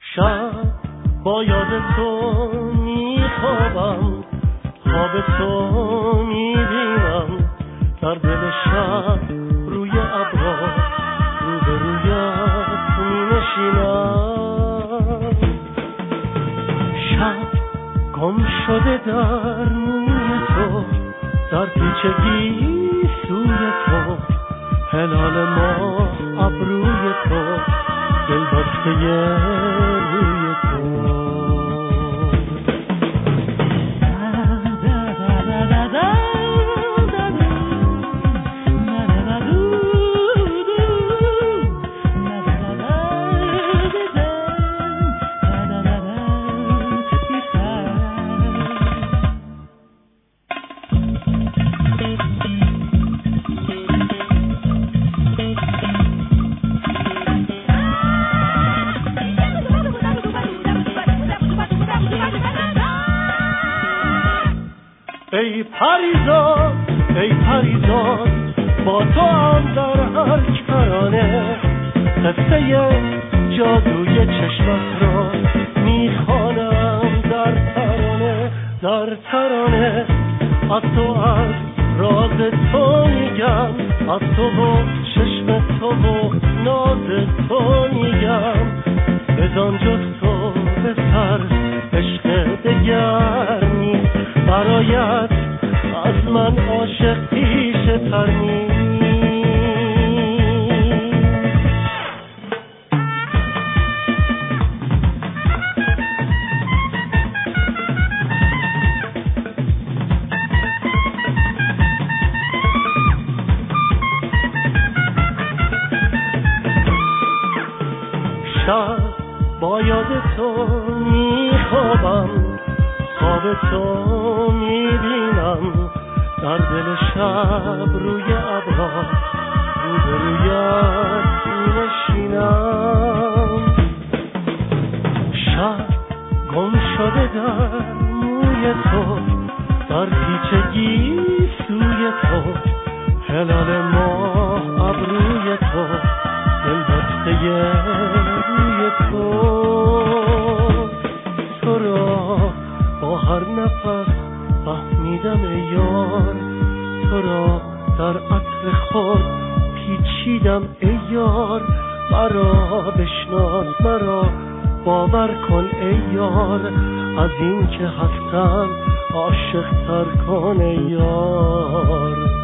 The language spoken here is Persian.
شب با یاد تو میخوابم، خواب تو میبینم، در دل شب روی ابرا روبرویت مینشینم. شب گم شده در موی تو، در پیچگی سوی تو، هلال ما ابروی تو، دل بسته روی تو. ای پریزاد، ای پریزاد، با تو هم در هر کرانه، قصه جادوی چشمت را میخوانم در ترانه، در ترانه. از تو، از راز تو میگم، از تو و چشم تو و ناز تو میگم. بزن جز تو به سر عشق دگر نیست، برایت از من عاشق پیشه تر نیست. شب با یاد تو میخوابم، خواب تو میبینم، در دل شب روی ابرا روبرویت می‌نشینم. شب گم شده در موی تو، در پیچگی سوی تو، هلال ماه ابروی تو، دل بسته روی تو. تو را با هر نفس فهمیدم ای یار، تو را در عطر خود پیچیدم ای یار. مرا بشناس، مرا باور کن ای یار، از این که هستم عاشق تر کن ای یار.